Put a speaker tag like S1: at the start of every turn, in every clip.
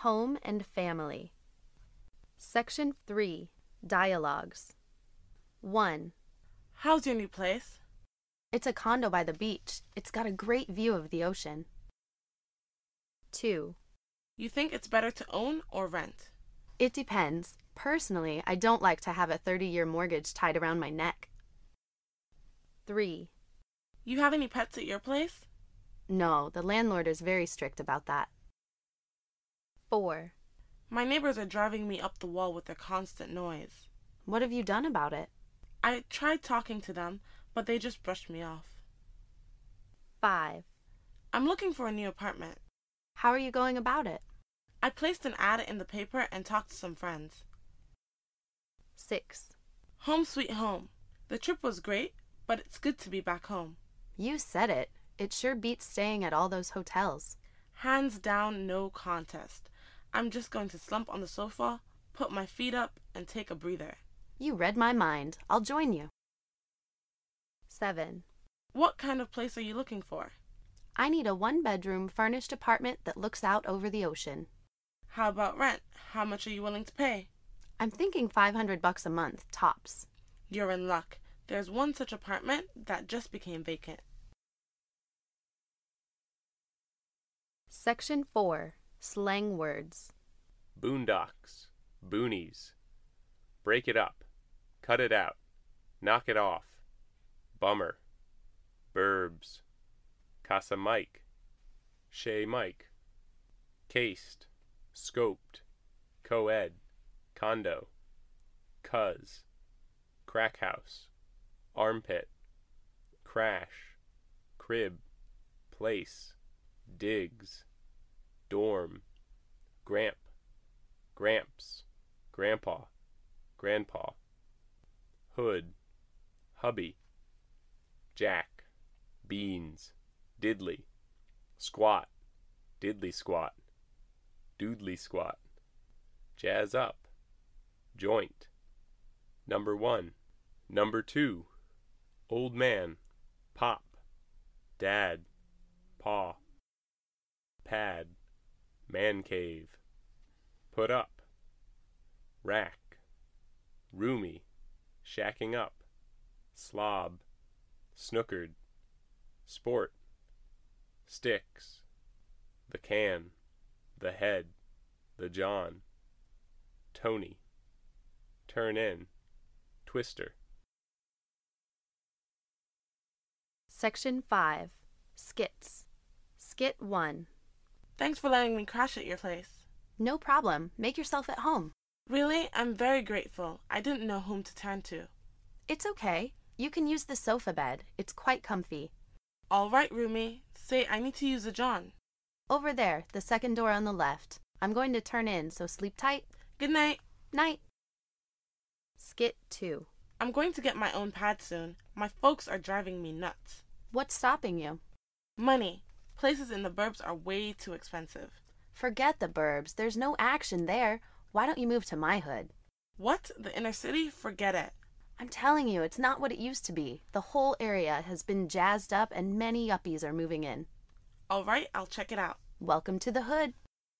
S1: Home and family. Section 3. Dialogues. 1.
S2: How's your new place?
S1: It's a condo by the beach. It's got a great view of the ocean. 2.
S2: You think it's better to own or rent?
S1: It depends. Personally, I don't like to have a 30-year mortgage tied around my neck. 3.
S2: You have any pets at your place?
S1: No, the landlord is very strict about that. 4.
S2: My neighbors are driving me up the wall with their constant noise.
S1: What have you done about it?
S2: I tried talking to them, but they just brushed me off.
S1: 5.
S2: I'm looking for a new apartment.
S1: How are you going about it?
S2: I placed an ad in the paper and talked to some friends.
S1: 6.
S2: Home sweet home. The trip was great, but it's good to be back home.
S1: You said it. It sure beats staying at all those hotels.
S2: Hands down, no contest. I'm just going to slump on the sofa, put my feet up, and take a breather.
S1: You read my mind. I'll join you. 7.
S2: What kind of place are you looking for?
S1: I need a one-bedroom furnished apartment that looks out over the ocean.
S2: How about rent? How much are you willing to pay?
S1: I'm thinking $500 a month, tops.
S2: You're in luck. There's one such apartment that just became vacant.
S1: Section 4. Slang words.
S3: Boondocks, boonies. Break it up, cut it out, knock it off. Bummer, burbs. Casa Mike, Shea Mike. Cased, scoped, co-ed, condo. Cuz, crack house, armpit. Crash, crib, place. Digs, dorm. Gramp, gramps, grandpa, grandpa. Hood, hubby. Jack, beans, diddly. Squat, diddly squat. Doodly squat. Jazz up, joint. Number 1, number 2. Old man, pop. Dad, paw. Pad, man cave. Put up, rack. Roomy, shacking up. Slob, snookered. Sport, sticks. The can, the head, the John. Tony, turn in, twister.
S1: Section 5. Skits. Skit 1.
S2: Thanks for letting me crash at your place.
S1: No problem. Make yourself at home.
S2: Really? I'm very grateful. I didn't know whom to turn to.
S1: It's okay. You can use the sofa bed. It's quite comfy.
S2: All right, Rumi. Say I need to use the John.
S1: Over there, the second door on the left. I'm going to turn in, so sleep tight.
S2: Good night.
S1: Night. Skit 2.
S2: I'm going to get my own pad soon. My folks are driving me nuts.
S1: What's stopping you?
S2: Money. Places in the burbs are way too expensive.
S1: Forget the burbs. There's no action there. Why don't you move to my hood?
S2: What? The inner city? Forget it.
S1: I'm telling you, it's not what it used to be. The whole area has been jazzed up and many yuppies are moving in.
S2: All right, I'll check it out.
S1: Welcome to the hood.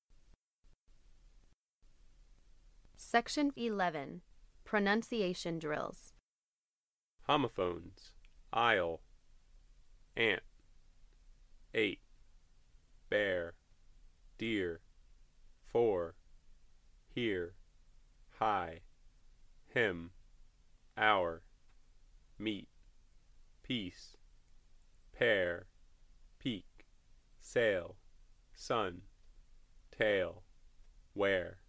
S1: Section 11. Pronunciation drills.
S3: Homophones, aisle. Ant, 8. Bear, deer. 4. Here, high. Him, hour. Meet, peace. Pair, peak. Sail, sun. Tail, where.